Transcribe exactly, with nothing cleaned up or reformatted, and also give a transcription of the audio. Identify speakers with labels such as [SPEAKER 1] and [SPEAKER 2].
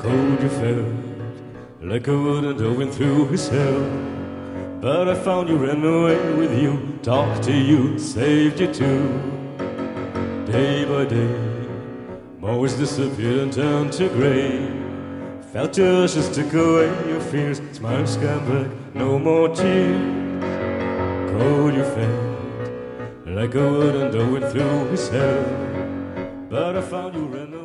[SPEAKER 1] Cold you felt, like a wooden door went through his hell. But I found you, ran away with you, talked to you, saved you too. Day by day, mours disappeared and turned to grey. Felt your ashes took away your fears, smiles come back, no more tears. Cold you felt, like a wooden door went through his hell. But I found you, ran away.